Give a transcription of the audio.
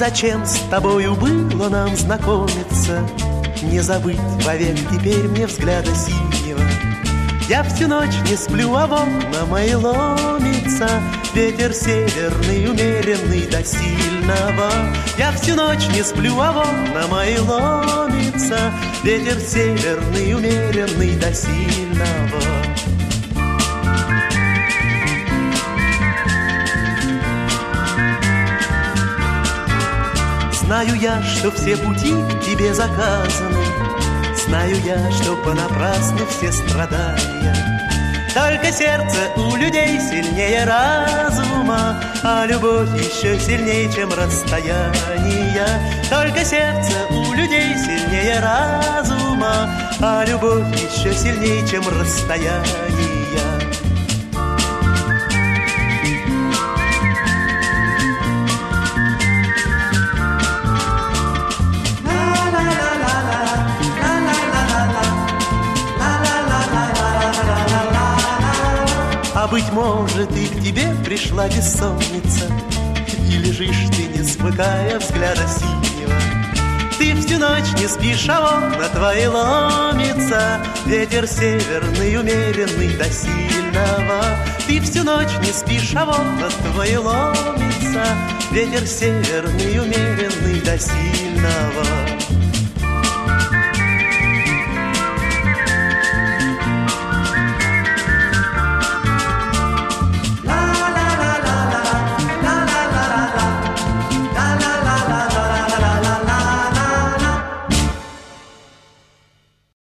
зачем с тобою было нам знакомиться? Не забыть вовек теперь мне взгляда синего. Я всю ночь не сплю, а в окна мои ломится ветер северный, умеренный до сильного. Я всю ночь не сплю, а в окна мои ломится ветер северный, умеренный до сильного. Знаю я, что все пути к тебе заказаны, знаю я, что понапрасну все страдания. Только сердце у людей сильнее разума, а любовь еще сильнее, чем расстояние. Только сердце у людей сильнее разума, а любовь еще сильнее, чем расстояние. А быть может, и к тебе пришла бессонница, и лежишь ты, не смыкая взгляда синего. Ты всю ночь не спишь, а окна твои ломится ветер северный, умеренный до сильного. Ты всю ночь не спишь, а окна твои ломится ветер северный, умеренный до сильного.